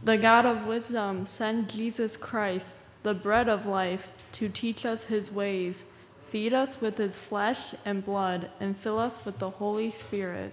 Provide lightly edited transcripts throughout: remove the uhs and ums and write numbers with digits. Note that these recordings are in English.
The God of wisdom sent Jesus Christ, the bread of life, to teach us his ways, feed us with his flesh and blood, and fill us with the Holy Spirit.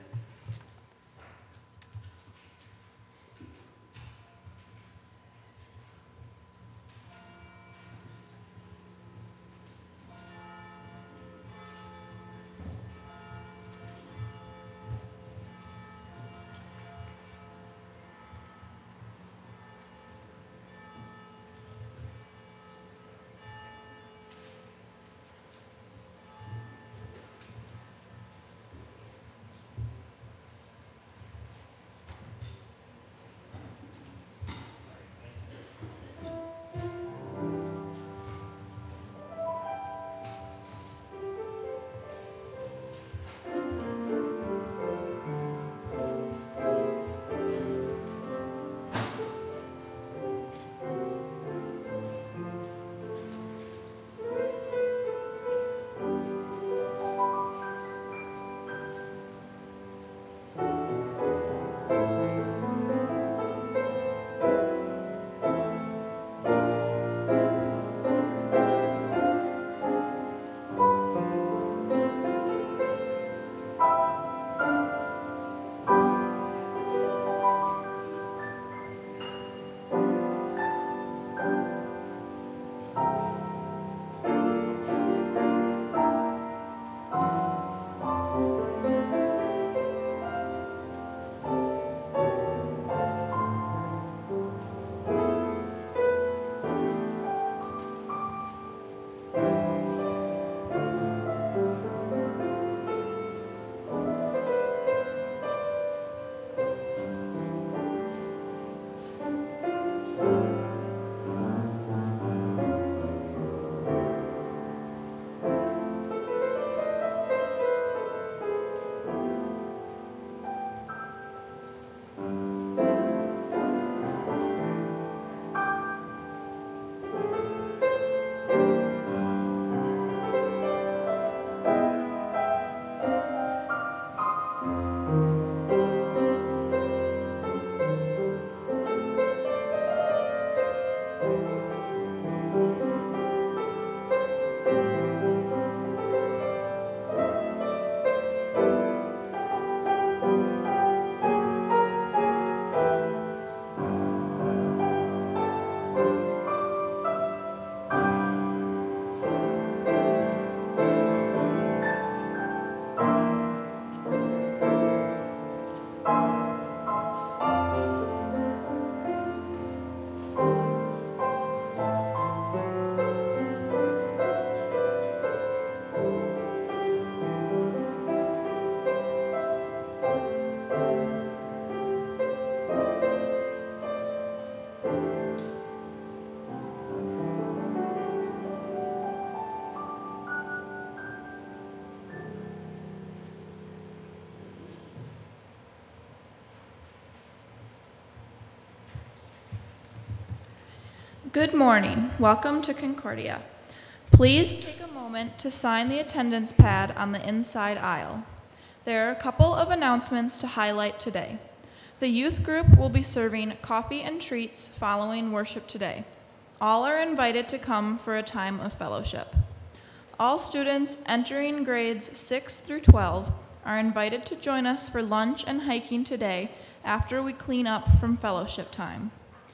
Good morning. Welcome to Concordia. Please take a moment to sign the attendance pad on the inside aisle. There are a couple of announcements to highlight today. The youth group will be serving coffee and treats following worship today. All are invited to come for a time of fellowship. All students entering grades 6 through 12 are invited to join us for lunch and hiking today after we clean up from fellowship time.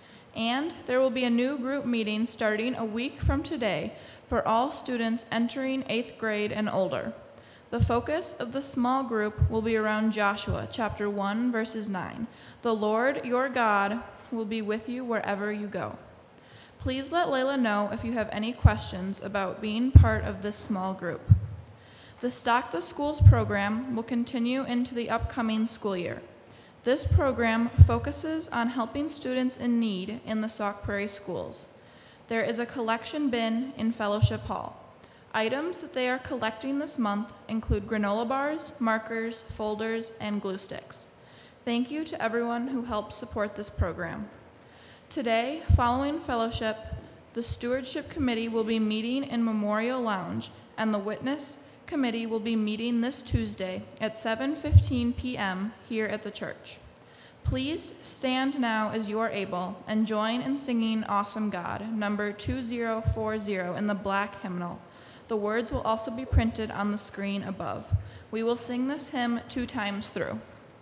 And there will be a new group meeting starting a week from today for all students entering 8th grade and older. The focus of the small group will be around Joshua chapter 1 verses 9. The Lord your God will be with you wherever you go. Please let Layla know if you have any questions about being part of this small group. The Stock the Schools program will continue into the upcoming school year. This program focuses on helping students in need in the Sauk Prairie schools. There is a collection bin in Fellowship Hall. Items that they are collecting this month include granola bars, markers, folders, and glue sticks. Thank you to everyone who helps support this program. Today, following fellowship, the Stewardship Committee will be meeting in Memorial Lounge, and the Witness Committee will be meeting this Tuesday at 7:15 p.m. here at the church. Please stand now as you are able and join in singing Awesome God, number 2040 in the black hymnal. The words will also be printed on the screen above. We will sing this hymn 2 times through.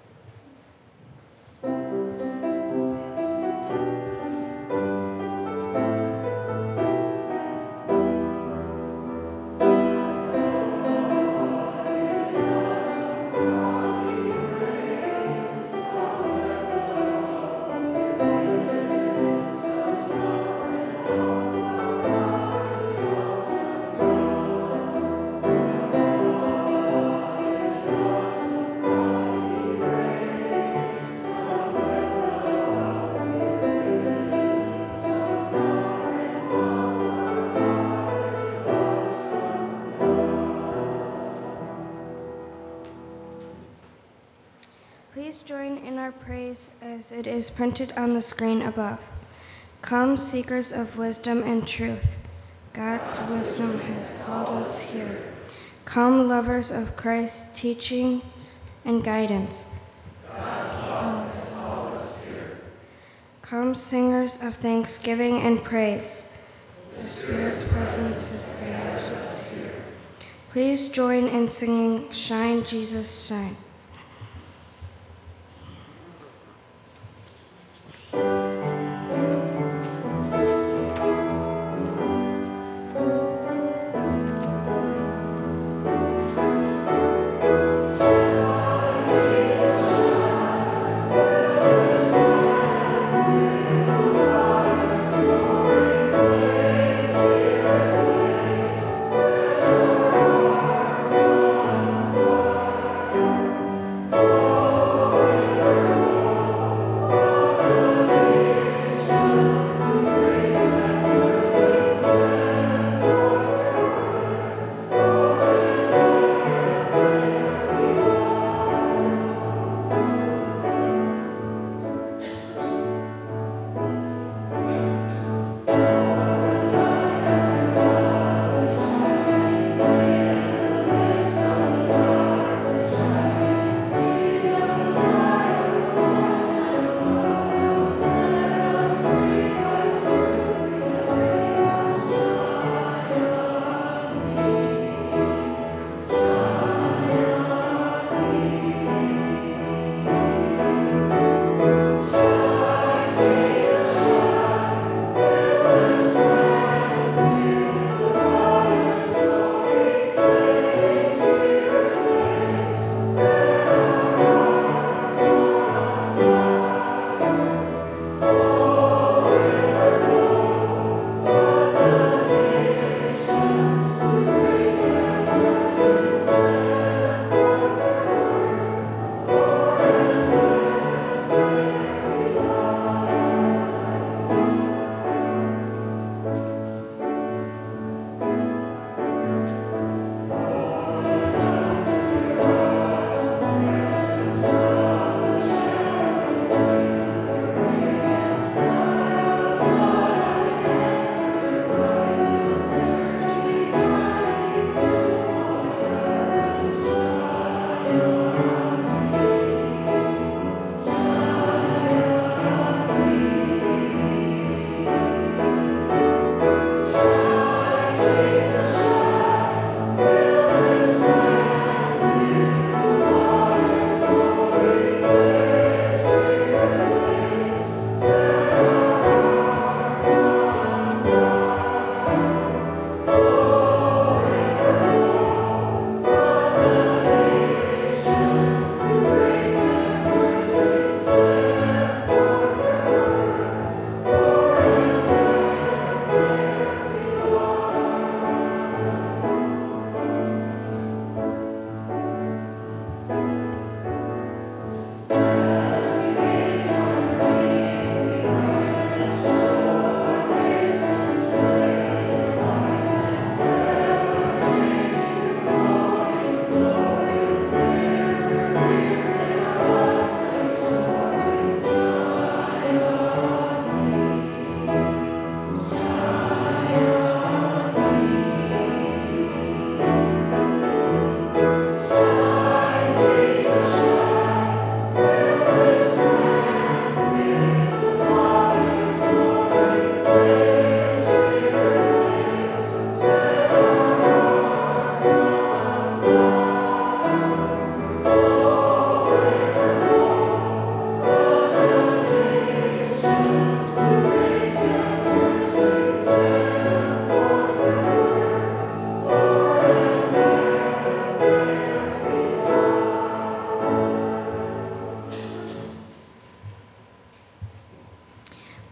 Please join in our praise as it is printed on the screen above. Come, seekers of wisdom and truth. God's wisdom has called us here. Come, lovers of Christ's teachings and guidance. God's love has called us here. Come, singers of thanksgiving and praise. The Spirit's presence has banished us here. Please join in singing Shine, Jesus, Shine.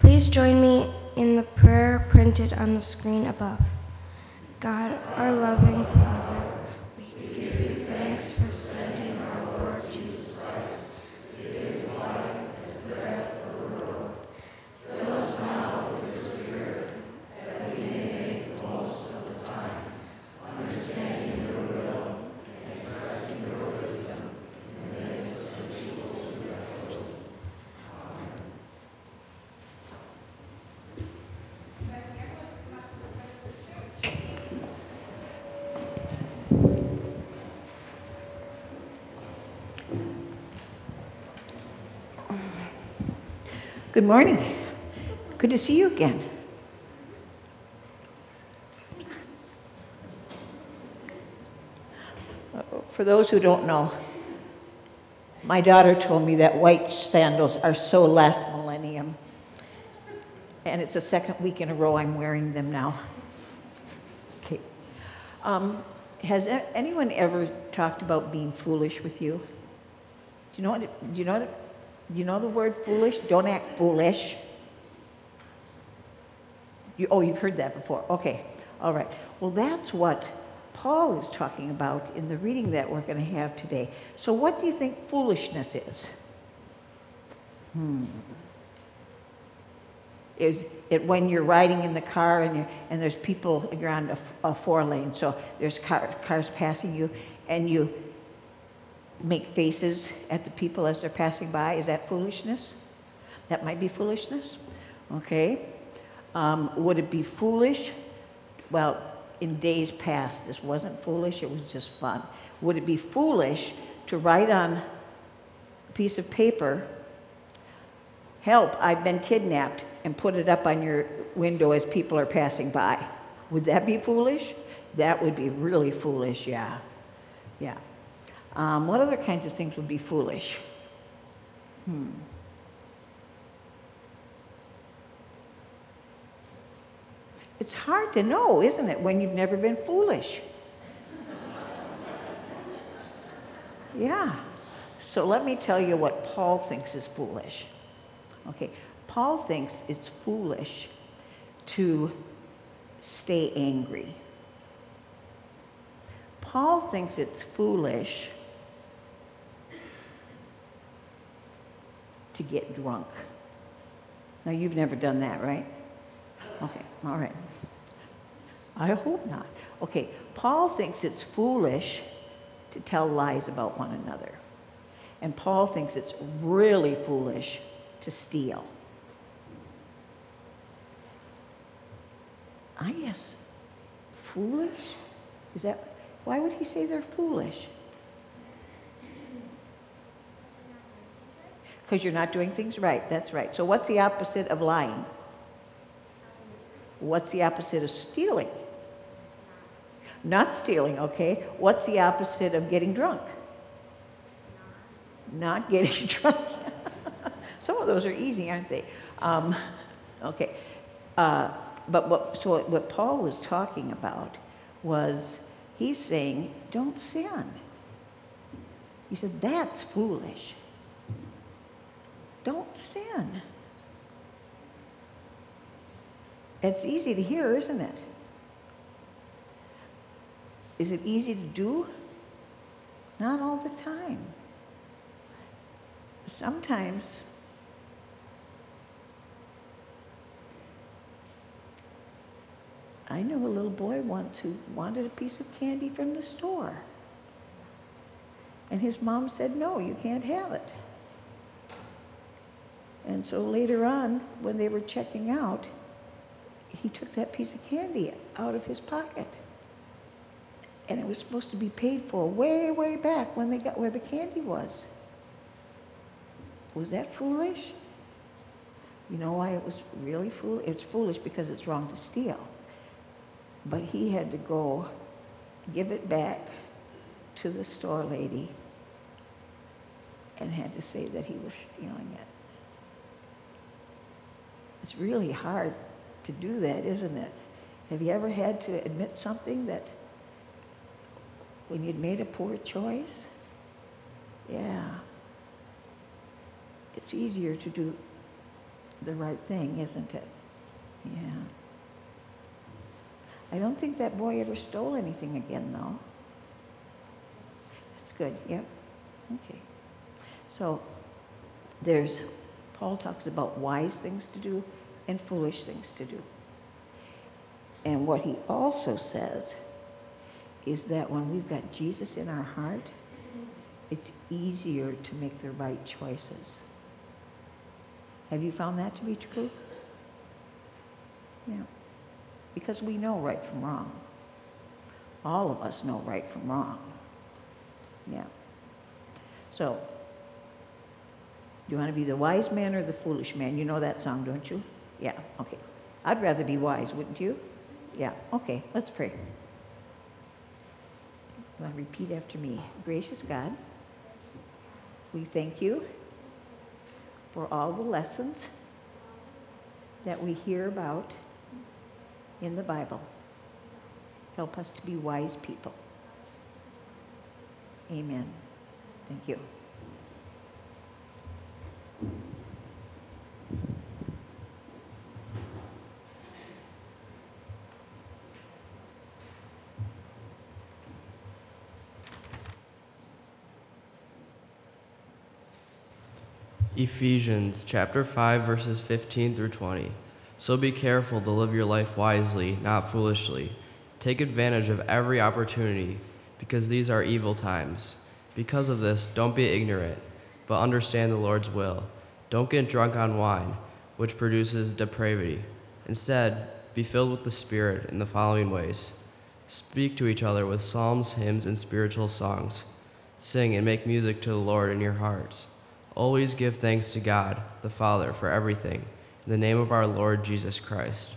Please join me in the prayer printed on the screen above. God, our loving Father, we give you thanks for sending our Lord Jesus Christ to give life, the bread of the Lord. Fill us now with your Spirit, that we may make the most of the time, understanding your will and expressing your wisdom in the midst of people who refuge. Good morning. Good to see you again. For those who don't know, my daughter told me that white sandals are so last millennium. And it's the second week in a row I'm wearing them now. Okay. Has anyone ever talked about being foolish with you? Do you know the word foolish? Don't act foolish. You've heard that before. Okay, all right. Well, that's what Paul is talking about in the reading that we're going to have today. So what do you think foolishness is? Is it when you're riding in the car and there's people, you're on a 4-lane, so there's cars passing you, and you make faces at the people as they're passing by? Is that foolishness? That might be foolishness. Okay. Would it be foolish? Well, in days past, this wasn't foolish, it was just fun. Would it be foolish to write on a piece of paper, "Help, I've been kidnapped," and put it up on your window as people are passing by? Would that be foolish? That would be really foolish, yeah. Yeah. What other kinds of things would be foolish? It's hard to know, isn't it, when you've never been foolish? Yeah. So let me tell you what Paul thinks is foolish. Okay. Paul thinks it's foolish to stay angry. Paul thinks it's foolish to get drunk. Now, you've never done that, right? Okay, all right. I hope not. Okay, Paul thinks it's foolish to tell lies about one another. And Paul thinks it's really foolish to steal. I guess foolish? Is that, why would he say they're foolish? Because you're not doing things right, that's right. So what's the opposite of lying? What's the opposite of stealing? Not stealing, okay. What's the opposite of getting drunk? Not getting drunk. Some of those are easy, aren't they? Okay. But what Paul was talking about was, he's saying, don't sin. He said, that's foolish. Don't sin. It's easy to hear, isn't it? Is it easy to do? Not all the time. Sometimes I knew a little boy once who wanted a piece of candy from the store. And his mom said, no, you can't have it. And so later on, when they were checking out, he took that piece of candy out of his pocket. And it was supposed to be paid for way, way back when they got where the candy was. Was that foolish? You know why it was really foolish? It's foolish because it's wrong to steal. But he had to go give it back to the store lady and had to say that he was stealing it. It's really hard to do that, isn't it? Have you ever had to admit something that when you'd made a poor choice? Yeah. It's easier to do the right thing, isn't it? Yeah. I don't think that boy ever stole anything again, though. That's good, yep. Okay. So Paul talks about wise things to do and foolish things to do. And what he also says is that when we've got Jesus in our heart, it's easier to make the right choices. Have you found that to be true? Yeah. Because we know right from wrong. All of us know right from wrong. Yeah. So, do you want to be the wise man or the foolish man? You know that song, don't you? Yeah, okay. I'd rather be wise, wouldn't you? Yeah, okay, let's pray. You want to repeat after me? Gracious God, we thank you for all the lessons that we hear about in the Bible. Help us to be wise people. Amen. Thank you. Ephesians chapter 5, verses 15 through 20. So be careful to live your life wisely, not foolishly. Take advantage of every opportunity, because these are evil times. Because of this, don't be ignorant, but understand the Lord's will. Don't get drunk on wine, which produces depravity. Instead, be filled with the Spirit in the following ways. Speak to each other with psalms, hymns, and spiritual songs. Sing and make music to the Lord in your hearts. Always give thanks to God, the Father, for everything, in the name of our Lord Jesus Christ.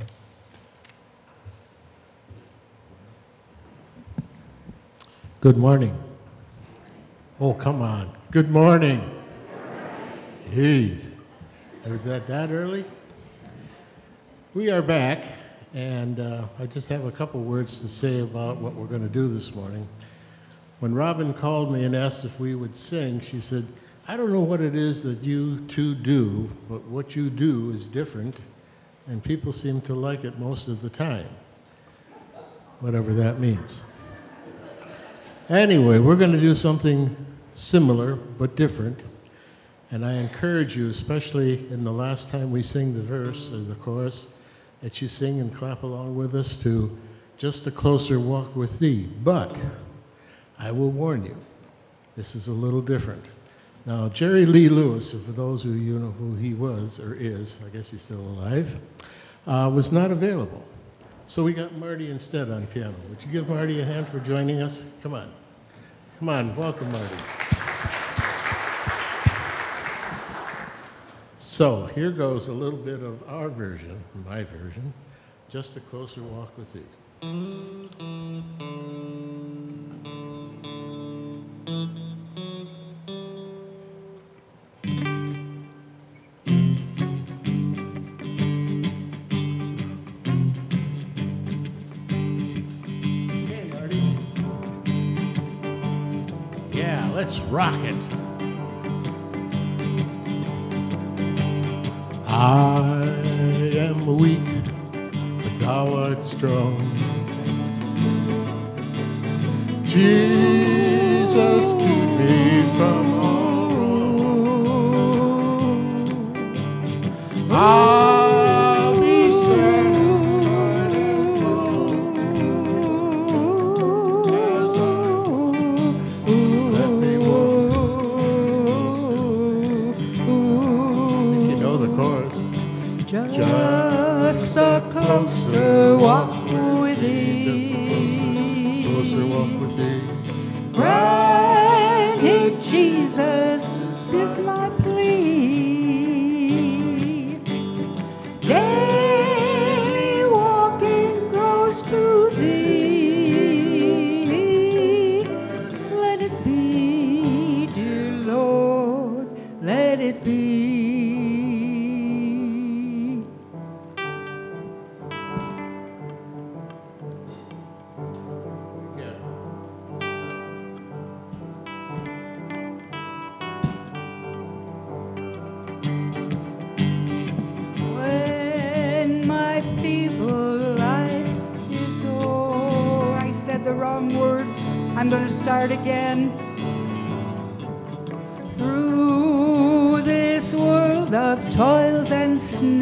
Good morning. Oh, come on. Good morning. Jeez. Was that early? We are back, and I just have a couple words to say about what we're going to do this morning. When Robin called me and asked if we would sing, she said, I don't know what it is that you two do, but what you do is different, and people seem to like it most of the time, whatever that means. Anyway, we're going to do something similar but different, and I encourage you, especially in the last time we sing the verse or the chorus, that you sing and clap along with us to Just a Closer Walk with Thee. But I will warn you, this is a little different. Now, Jerry Lee Lewis, for those of you know who he was or is, I guess he's still alive, was not available. So we got Marty instead on piano. Would you give Marty a hand for joining us? Come on. Come on, welcome, Marty. So here goes a little bit of our version, my version, Just a Closer Walk with Thee. Let's rock it. I am weak, but thou art strong. Jesus, keep me from all wrong. I'll be satisfied as long as let me walk. You know the chorus. Just a closer walk with thee. Just a closer walk with thee. Granted, Jesus, is my plea. Daily walking close to thee. Let it be, dear Lord, let it be. wrong words. I'm going to start again. Through this world of toils and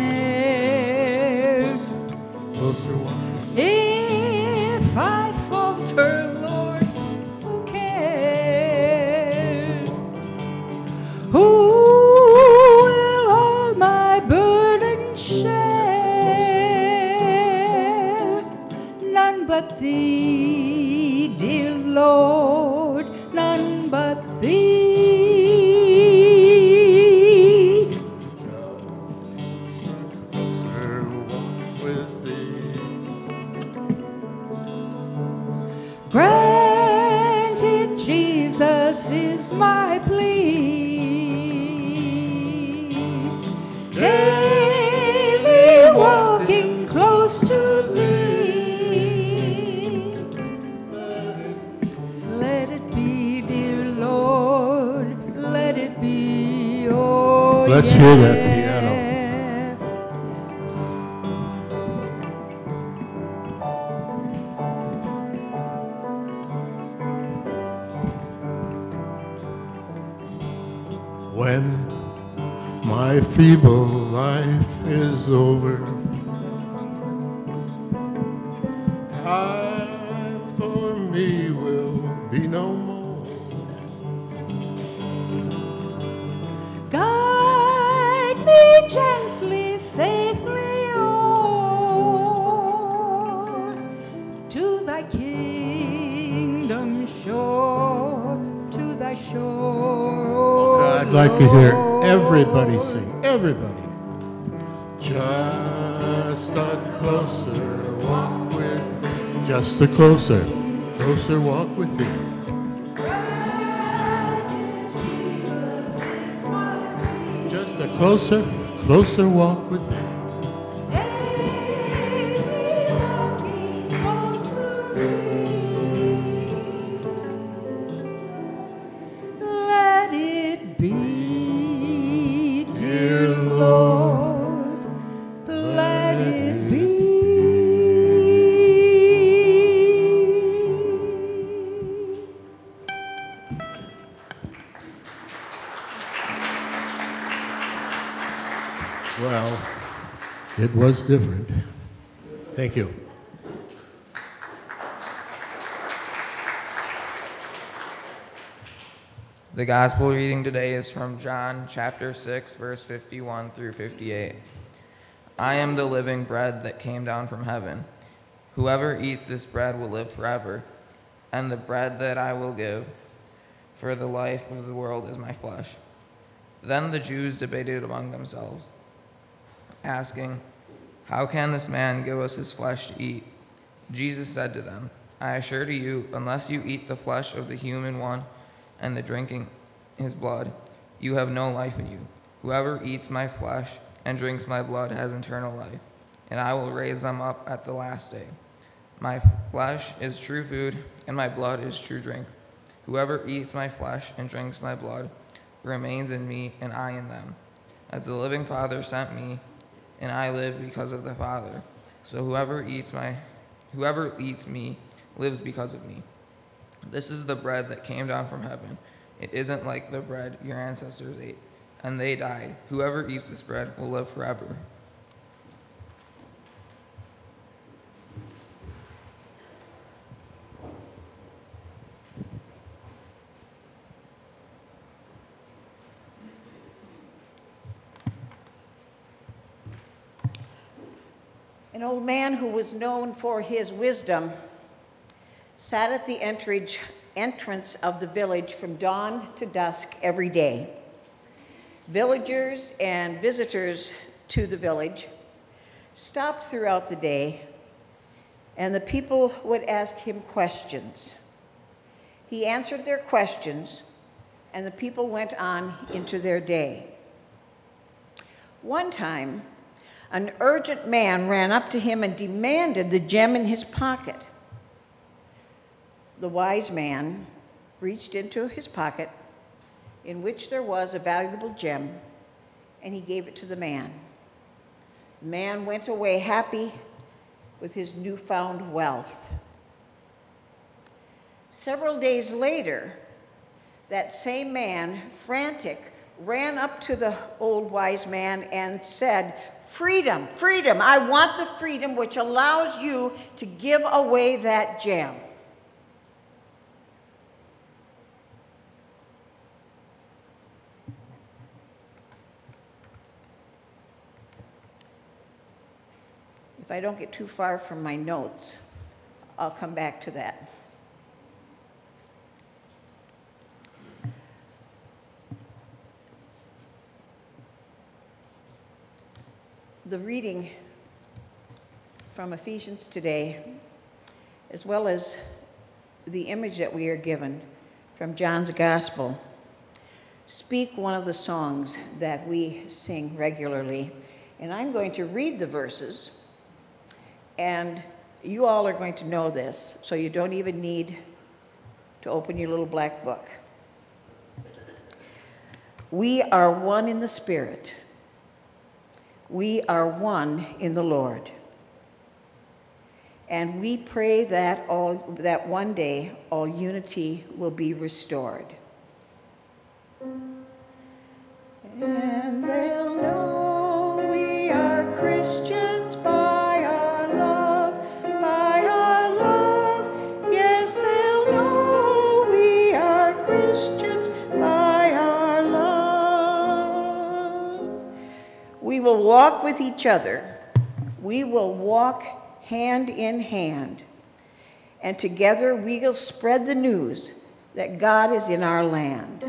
snares, Closer one. if I falter, Lord, who cares? Who will all my burdens share? None but Thee, dear Lord, none but Thee. Closer walk with Thee. Granted, Jesus is my plea. Daily walking close to Thee. Let it be, dear Lord, let it be. Oh, Let's yeah. hear that piano. When my feeble life is over, time for me will be no more. Guide me gently, safely o'er to Thy kingdom shore, to Thy shore. I'd like to hear everybody sing. Everybody. Just a closer walk with Thee. Just a closer walk with Thee. Just a closer walk with Thee. Let it be, dear Lord, let it be. Well, it was different. Thank you. The gospel reading today is from John chapter 6, verse 51 through 58. I am the living bread that came down from heaven. Whoever eats this bread will live forever, and the bread that I will give for the life of the world is my flesh. Then the Jews debated among themselves, asking, how can this man give us his flesh to eat? Jesus said to them, I assure to you, unless you eat the flesh of the human one and the drinking his blood, you have no life in you. Whoever eats my flesh and drinks my blood has eternal life, and I will raise them up at the last day. My flesh is true food, and my blood is true drink. Whoever eats my flesh and drinks my blood remains in me, and I in them. As the living Father sent me, and I live because of the Father, so whoever eats me lives because of me. This is the bread that came down from heaven. It isn't like the bread your ancestors ate, and they died. Whoever eats this bread will live forever. An old man who was known for his wisdom sat at the entrance of the village from dawn to dusk every day. Villagers and visitors to the village stopped throughout the day, and the people would ask him questions. He answered their questions, and the people went on into their day. One time, an urgent man ran up to him and demanded the gem in his pocket. The wise man reached into his pocket, in which there was a valuable gem, and he gave it to the man. The man went away happy with his newfound wealth. Several days later, that same man, frantic, ran up to the old wise man and said, "Freedom, freedom, I want the freedom which allows you to give away that gem." If I don't get too far from my notes, I'll come back to that. The reading from Ephesians today, as well as the image that we are given from John's Gospel, speak one of the songs that we sing regularly. And I'm going to read the verses, and you all are going to know this, so you don't even need to open your little black book. We are one in the Spirit. We are one in the Lord. And we pray that one day all unity will be restored. And they'll know we are Christians by our love, by our love. Yes, they'll know we are Christians by our love. We will walk with each other. We will walk hand in hand. And together we will spread the news that God is in our land.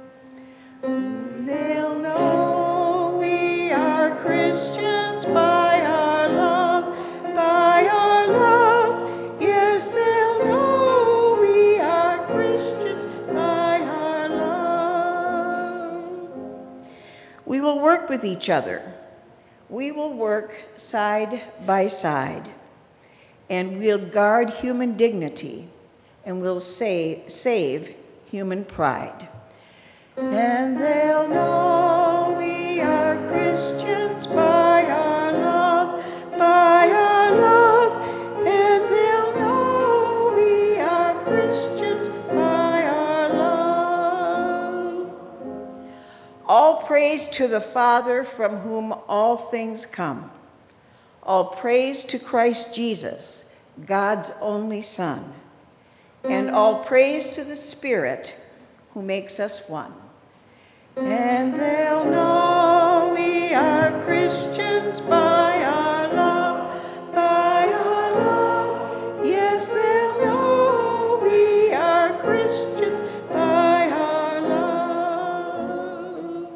They'll know we are Christians by our love, by our love. Yes, they'll know we are Christians by our love. We will work with each other. We will work side by side, and we'll guard human dignity, and we'll save human pride. And they'll know we are Christians by our love, by our love. And they'll know we are Christians by our love. All praise to the Father, from whom all things come. All praise to Christ Jesus, God's only Son. And all praise to the Spirit, who makes us one. And they'll know we are Christians by our love, by our love. Yes, they'll know we are Christians by our love.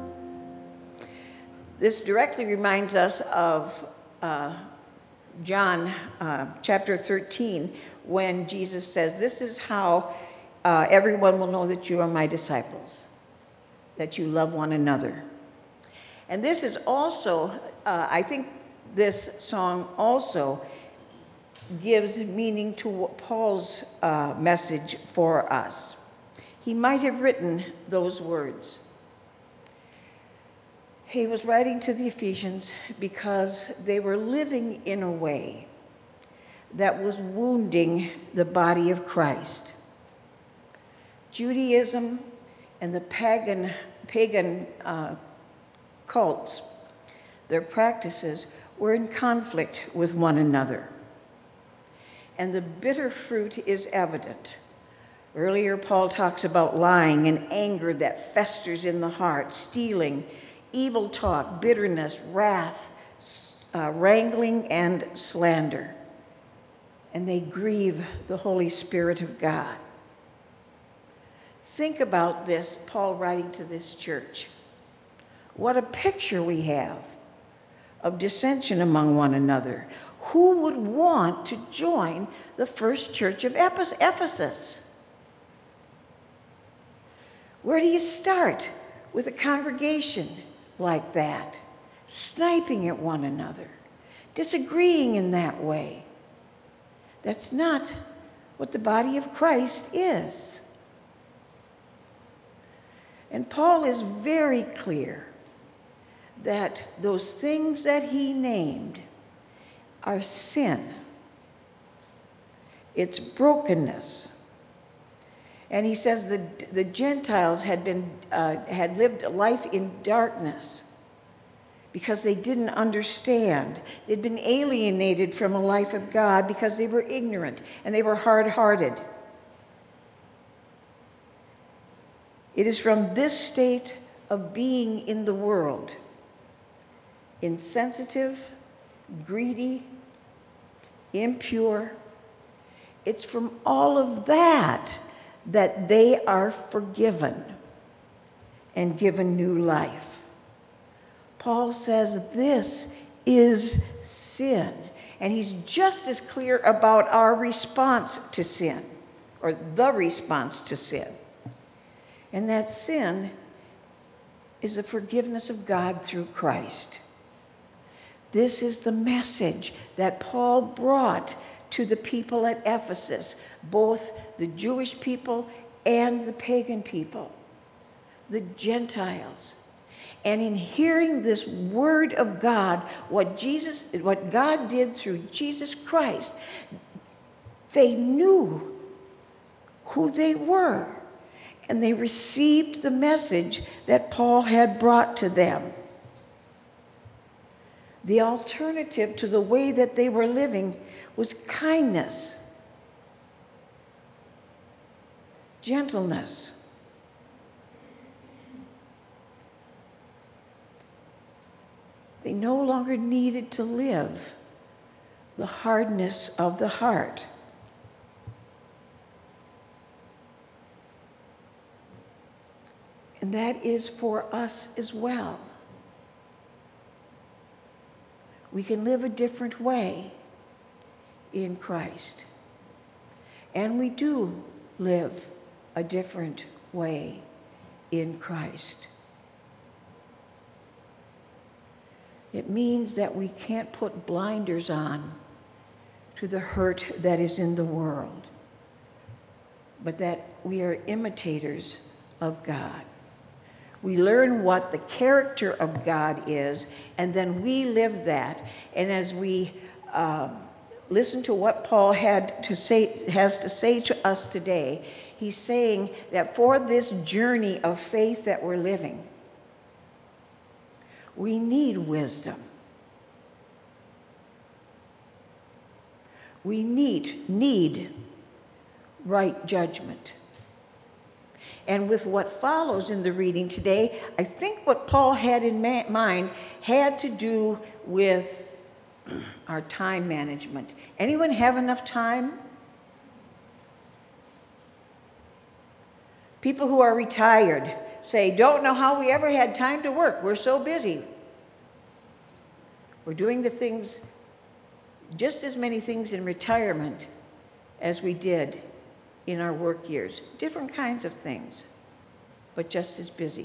This directly reminds us of John chapter 13, when Jesus says, "This is how everyone will know that you are my disciples, that you love one another." And this is also, I think this song also gives meaning to Paul's message for us. He might have written those words. He was writing to the Ephesians because they were living in a way that was wounding the body of Christ. Judaism and the pagan cults, their practices were in conflict with one another. And the bitter fruit is evident. Earlier, Paul talks about lying and anger that festers in the heart, stealing, evil talk, bitterness, wrath, wrangling, and slander. And they grieve the Holy Spirit of God. Think about this, Paul writing to this church. What a picture we have of dissension among one another. Who would want to join the first church of Ephesus? Where do you start with a congregation like that, sniping at one another, disagreeing in that way? That's not what the body of Christ is. And Paul is very clear that those things that he named are sin. It's brokenness. And he says the Gentiles had lived a life in darkness because they didn't understand. They'd been alienated from a life of God because they were ignorant and they were hard-hearted. It is from this state of being in the world, insensitive, greedy, impure, it's from all of that they are forgiven and given new life. Paul says this is sin. And he's just as clear about our response to sin, or the response to sin. And that sin is the forgiveness of God through Christ. This is the message that Paul brought to the people at Ephesus, both the Jewish people and the pagan people, the Gentiles. And in hearing this word of God, what God did through Jesus Christ, they knew who they were, and they received the message that Paul had brought to them. The alternative to the way that they were living was kindness, gentleness. They no longer needed to live the hardness of the heart. And that is for us as well. We can live a different way in Christ. And we do live a different way in Christ. It means that we can't put blinders on to the hurt that is in the world, but that we are imitators of God. We learn what the character of God is, and then we live that. And as we listen to what Paul has to say to us today, he's saying that for this journey of faith that we're living, we need wisdom. We need right judgment. And with what follows in the reading today, I think what Paul had in mind had to do with our time management. Anyone have enough time? People who are retired say, don't know how we ever had time to work. We're so busy. We're doing the things, just as many things in retirement as we did in our work years. Different kinds of things, but just as busy.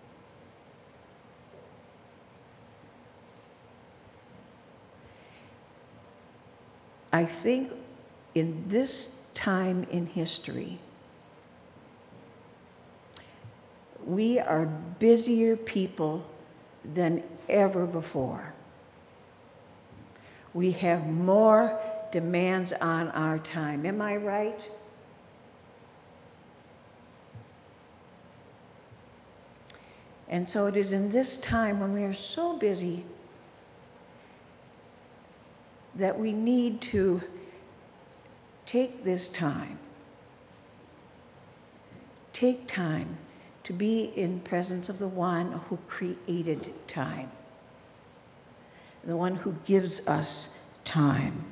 I think in this time in history, we are busier people than ever before. We have more demands on our time. Am I right? And so it is in this time when we are so busy that we need to take this time, take time to be in presence of the one who created time, the one who gives us time.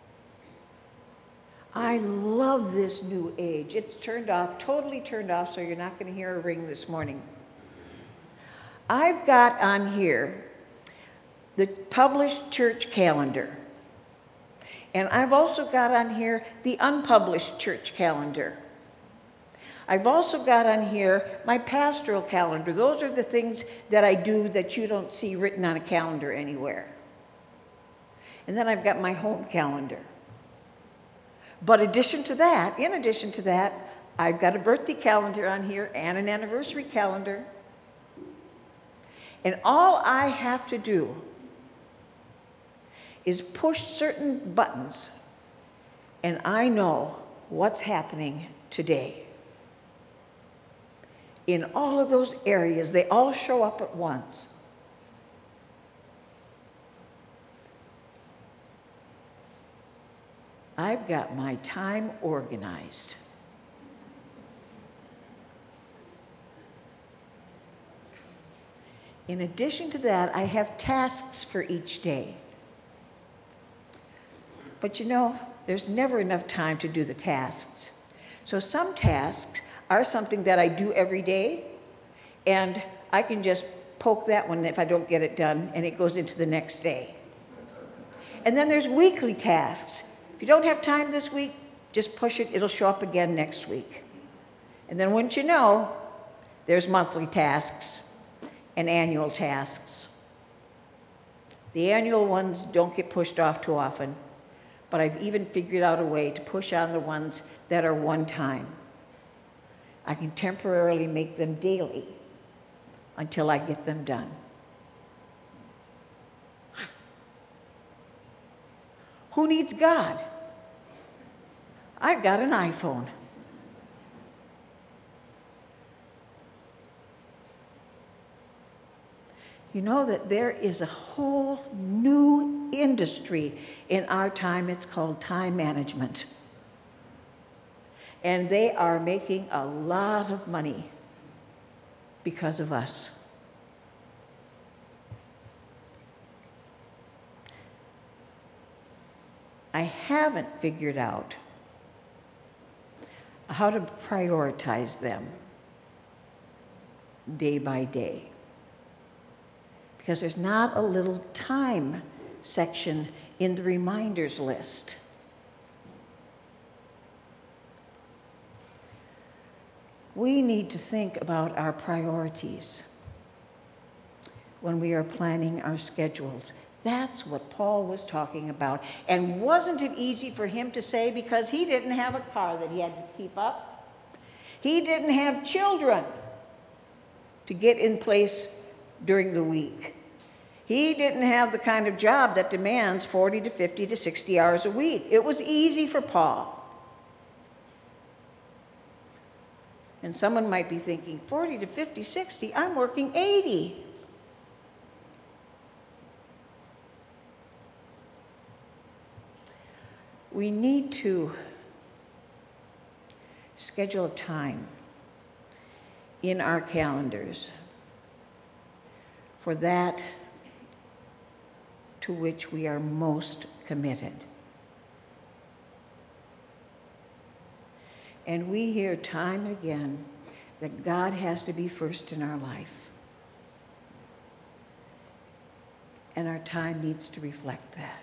I love this new age. It's turned off, totally turned off, so you're not going to hear a ring this morning. I've got on here the published church calendar. And I've also got on here the unpublished church calendar. I've also got on here my pastoral calendar. Those are the things that I do that you don't see written on a calendar anywhere. And then I've got my home calendar. But in addition to that, I've got a birthday calendar on here and an anniversary calendar. And all I have to do is push certain buttons, and I know what's happening today. in all of those areas. They all show up at once. I've got my time organized. In addition to that, I have tasks for each day. But you know, there's never enough time to do the tasks. So some tasks are something that I do every day, and I can just poke that one if I don't get it done, and it goes into the next day. And then there's weekly tasks. If you don't have time this week, just push it, it'll show up again next week. And then once you know, there's monthly tasks and annual tasks. The annual ones don't get pushed off too often, but I've even figured out a way to push on the ones that are one time. I can temporarily make them daily until I get them done. Who needs God? I've got an iPhone. You know that there is a whole new industry in our time. It's called time management. And they are making a lot of money because of us. I haven't figured out how to prioritize them day by day, because there's not a little time section in the reminders list. We need to think about our priorities when we are planning our schedules. That's what Paul was talking about. And wasn't it easy for him to say, because he didn't have a car that he had to keep up? He didn't have children to get in place during the week. He didn't have the kind of job that demands 40 to 50 to 60 hours a week. It was easy for Paul. And someone might be thinking, 40 to 50, 60, I'm working 80. We need to schedule a time in our calendars for that to which we are most committed. And we hear time and again that God has to be first in our life. And our time needs to reflect that.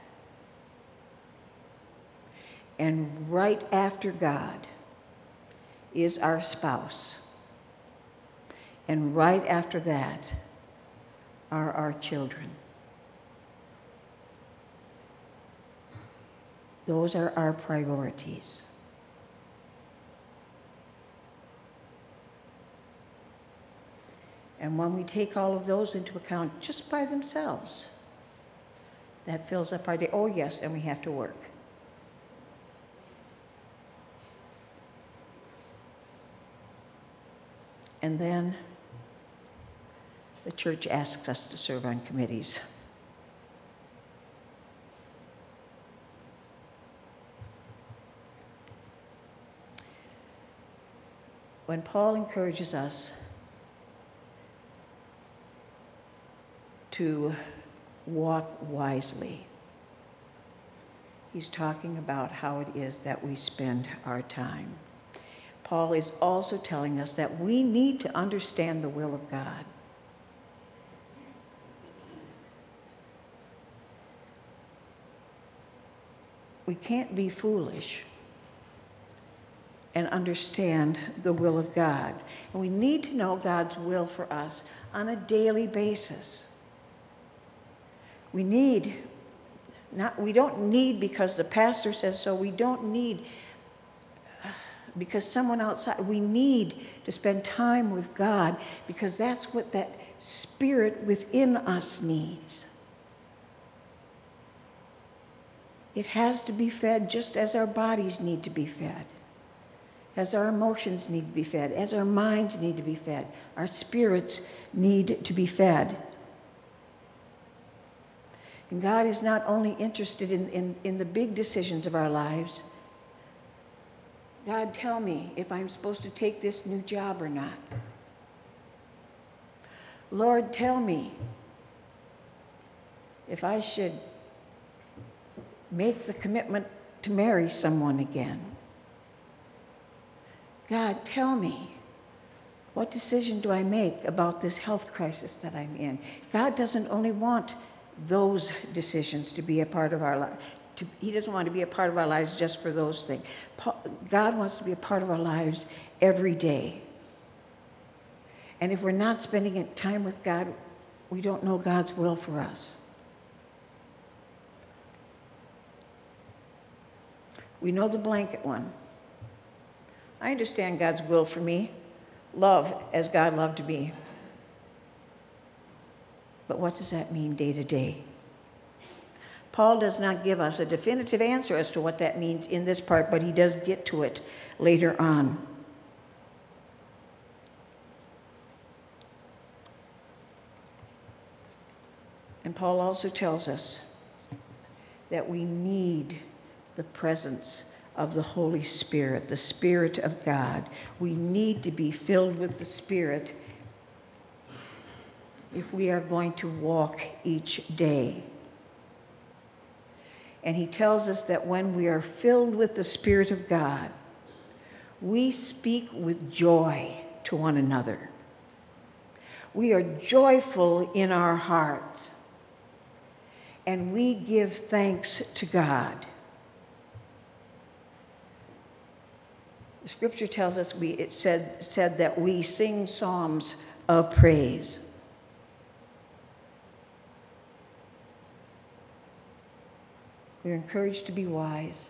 And right after God is our spouse. And right after that are our children. Those are our priorities. And when we take all of those into account just by themselves, that fills up our day. Oh, yes, and we have to work. And then the church asks us to serve on committees. When Paul encourages us to walk wisely, he's talking about how it is that we spend our time. Paul is also telling us that we need to understand the will of God. We can't be foolish and understand the will of God. And we need to know God's will for us on a daily basis. We don't need because the pastor says so. We don't need because someone outside. We need to spend time with God because that's what that spirit within us needs. It has to be fed just as our bodies need to be fed. as our emotions need to be fed, as our minds need to be fed, our spirits need to be fed. And God is not only interested in the big decisions of our lives. God, tell me if I'm supposed to take this new job or not. Lord, tell me if I should make the commitment to marry someone again. God, tell me, what decision do I make about this health crisis that I'm in? God doesn't only want those decisions to be a part of our life. He doesn't want to be a part of our lives just for those things. God wants to be a part of our lives every day. And if we're not spending time with God, we don't know God's will for us. We know the blanket one. I understand God's will for me. Love as God loved me. But what does that mean day to day? Paul does not give us a definitive answer as to what that means in this part, but he does get to it later on. And Paul also tells us that we need the presence of the Holy Spirit, the Spirit of God. We need to be filled with the Spirit if we are going to walk each day. And he tells us that when we are filled with the Spirit of God, we speak with joy to one another. We are joyful in our hearts, and we give thanks to God. The scripture tells us it said that we sing psalms of praise. We're encouraged to be wise.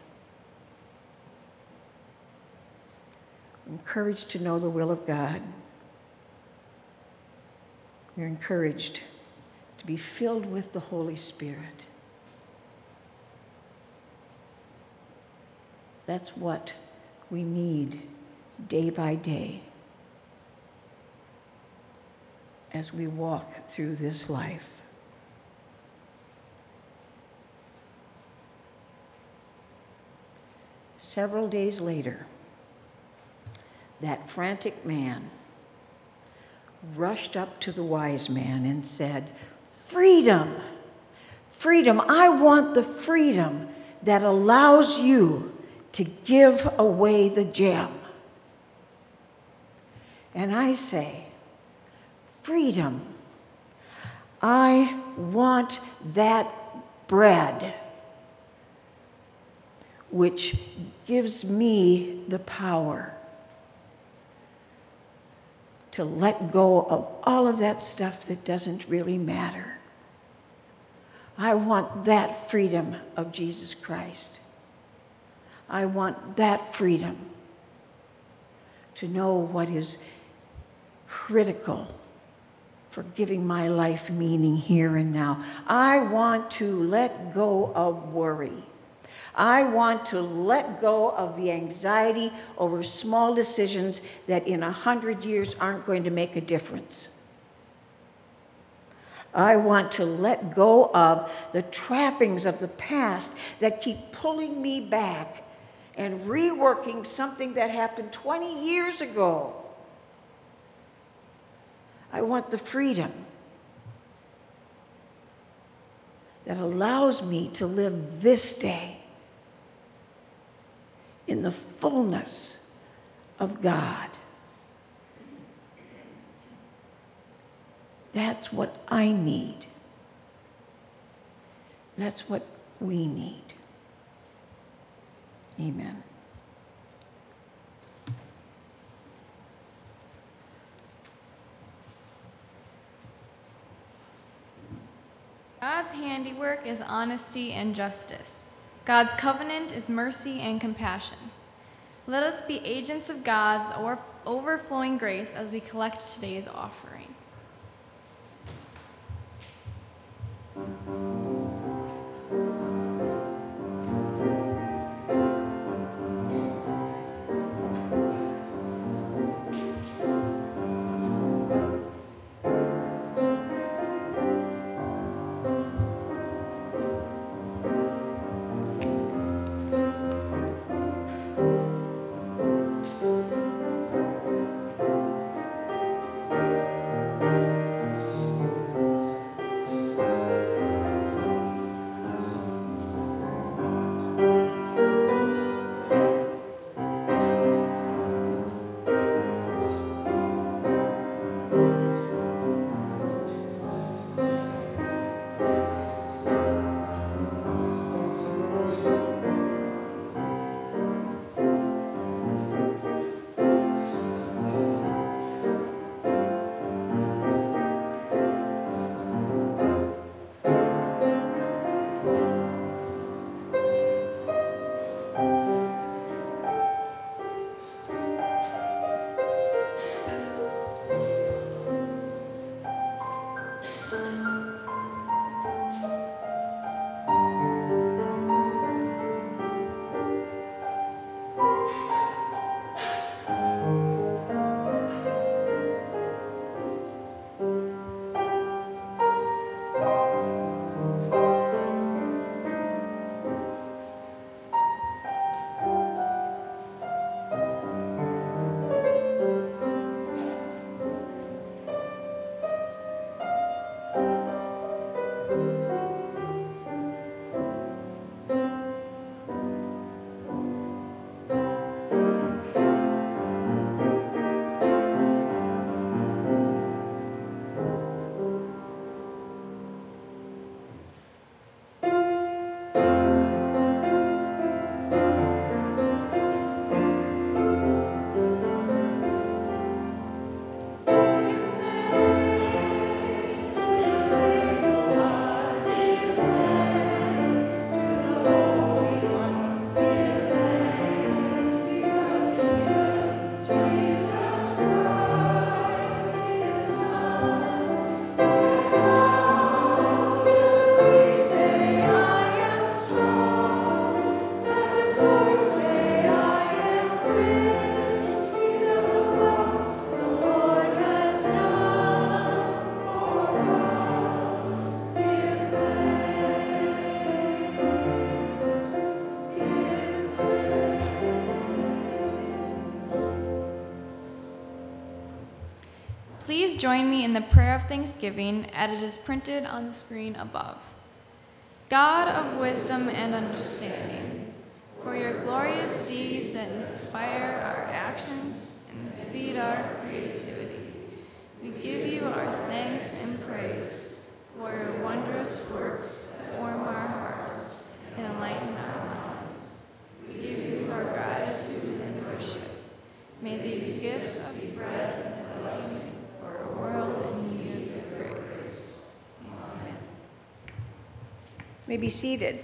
We're encouraged to know the will of God. We're encouraged to be filled with the Holy Spirit. That's what we need day by day as we walk through this life. Several days later, that frantic man rushed up to the wise man and said, "Freedom, freedom, I want the freedom that allows you to give away the gem." And I say, freedom, I want that bread which gives me the power to let go of all of that stuff that doesn't really matter. I want that freedom of Jesus Christ. I want that freedom to know what is critical for giving my life meaning here and now. I want to let go of worry. I want to let go of the anxiety over small decisions that in 100 years aren't going to make a difference. I want to let go of the trappings of the past that keep pulling me back and reworking something that happened 20 years ago. I want the freedom that allows me to live this day in the fullness of God. That's what I need. That's what we need. Amen. God's handiwork is honesty and justice. God's covenant is mercy and compassion. Let us be agents of God's overflowing grace as we collect today's offering. Please join me in the prayer of thanksgiving as it is printed on the screen above. God of wisdom and understanding, for your glorious deeds that inspire our actions and feed our creativity, we give you our thanks and praise for your wondrous work that warm our hearts and enlighten our minds. We give you our gratitude and worship. May these gifts of bread and blessing for a world in need of your grace. Amen. May be seated.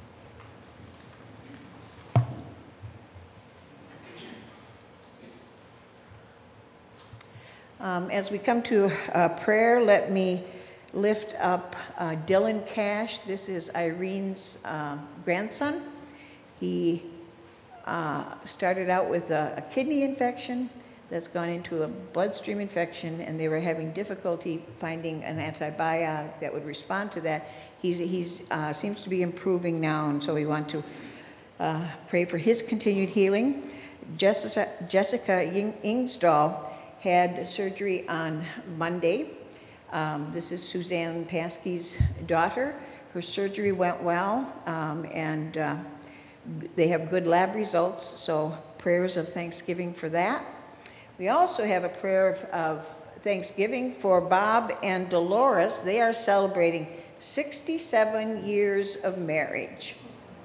As we come to prayer, let me lift up Dylan Cash. This is Irene's grandson. He started out with a kidney infection that's gone into a bloodstream infection, and they were having difficulty finding an antibiotic that would respond to that. He seems to be improving now, and so we want to pray for his continued healing. Jessica Ingstall had surgery on Monday. This is Suzanne Paskey's daughter. Her surgery went well, and they have good lab results, so prayers of thanksgiving for that. We also have a prayer of thanksgiving for Bob and Dolores. They are celebrating 67 years of marriage.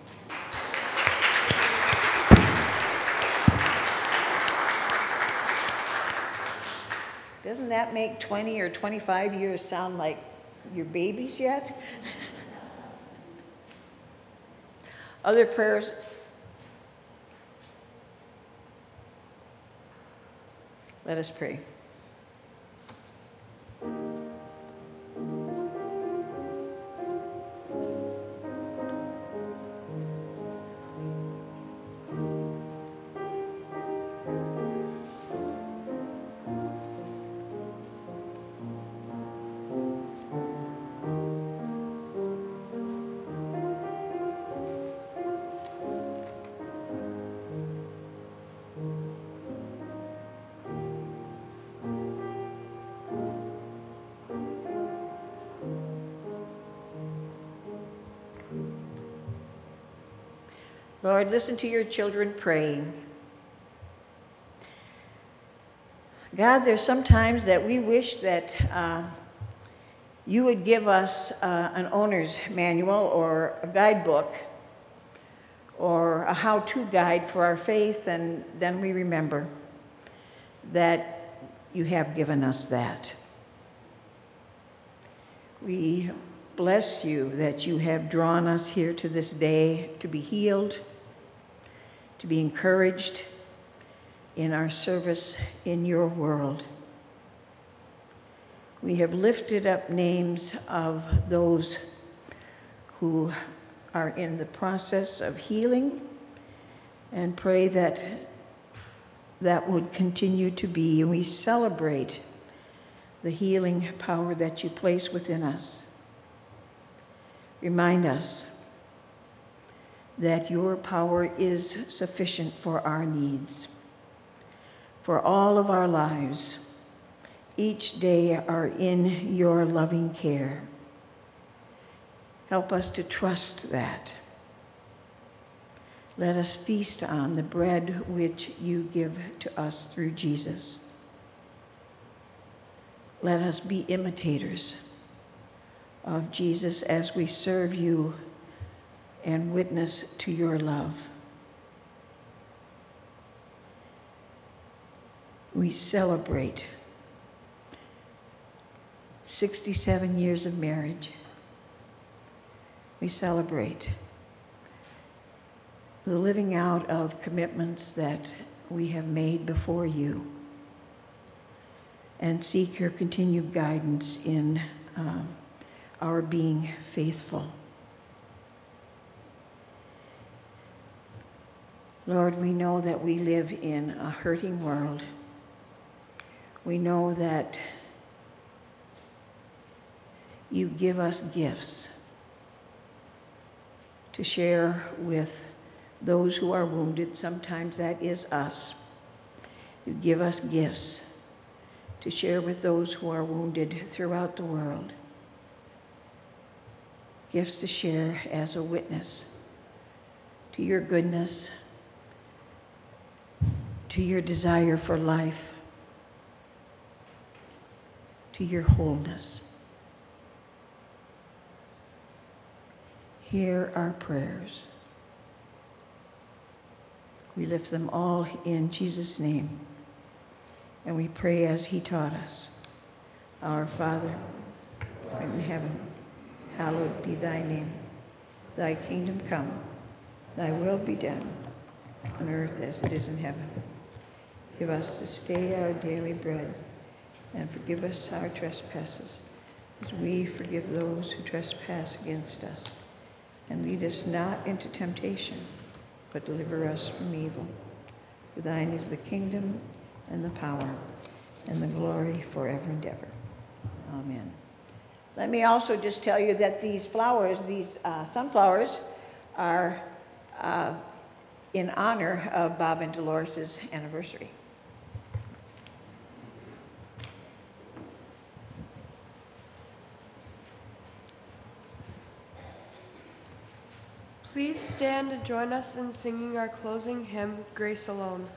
Doesn't that make 20 or 25 years sound like your babies yet? Other prayers? Let us pray. Lord, listen to your children praying. God, there's sometimes that we wish that you would give us an owner's manual or a guidebook or a how-to guide for our faith, and then we remember that you have given us that. We bless you that you have drawn us here to this day to be healed, to be encouraged in our service in your world. We have lifted up names of those who are in the process of healing and pray that that would continue to be. And we celebrate the healing power that you place within us. Remind us that your power is sufficient for our needs, for all of our lives. Each day are in your loving care. Help us to trust that. Let us feast on the bread which you give to us through Jesus. Let us be imitators of Jesus as we serve you and witness to your love. We celebrate 67 years of marriage. We celebrate the living out of commitments that we have made before you, and seek your continued guidance in our being faithful. Lord, we know that we live in a hurting world. We know that you give us gifts to share with those who are wounded. Sometimes that is us. You give us gifts to share with those who are wounded throughout the world. Gifts to share as a witness to your goodness, to your desire for life, to your wholeness. Hear our prayers. We lift them all in Jesus' name, and we pray as he taught us. Our Father, in heaven, hallowed be thy name. Thy kingdom come, thy will be done, on earth as it is in heaven. Give us this day our daily bread, and forgive us our trespasses, as we forgive those who trespass against us. And lead us not into temptation, but deliver us from evil. For thine is the kingdom, and the power, and the glory forever and ever. Amen. Let me also just tell you that these flowers, these sunflowers, are in honor of Bob and Dolores' anniversary. Please stand and join us in singing our closing hymn, Grace Alone.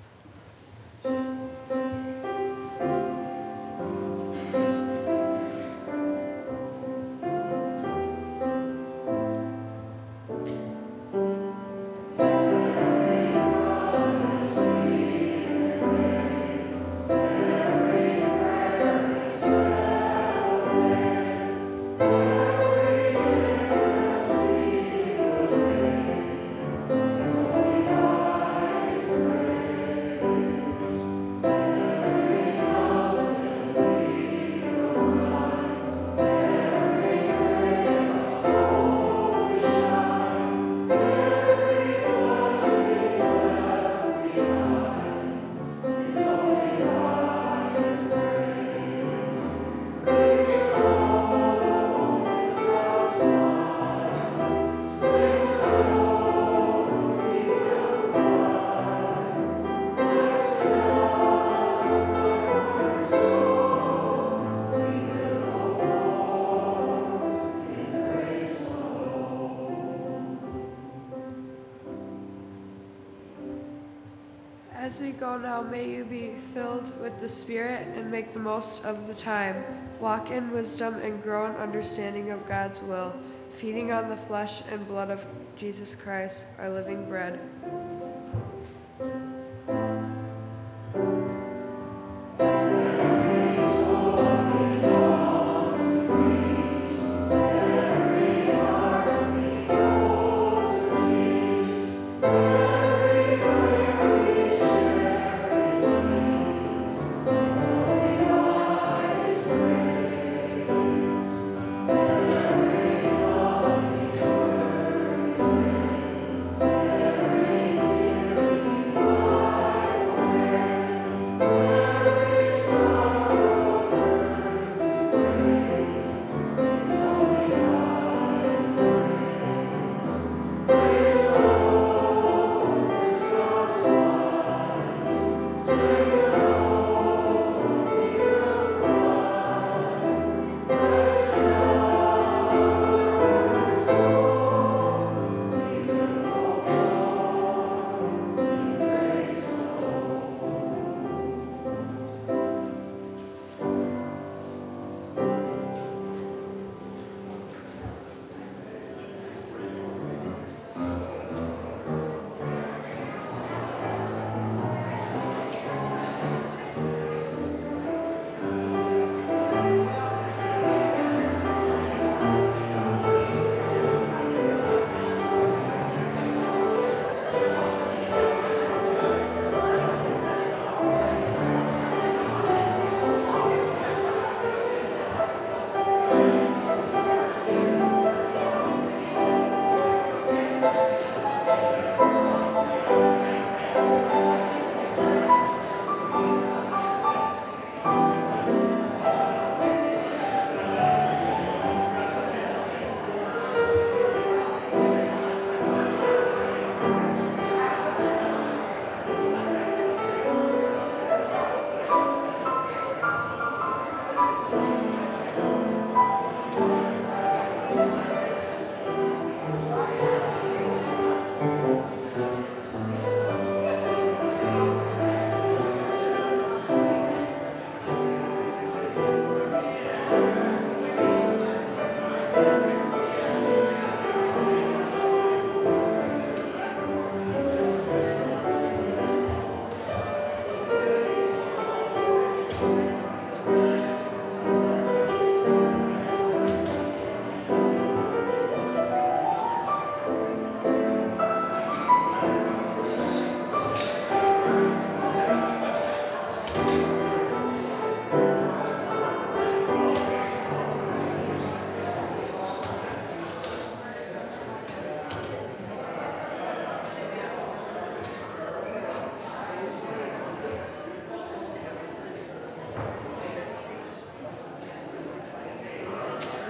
As we go now, may you be filled with the Spirit and make the most of the time. Walk in wisdom and grow in understanding of God's will, feeding on the flesh and blood of Jesus Christ, our living bread.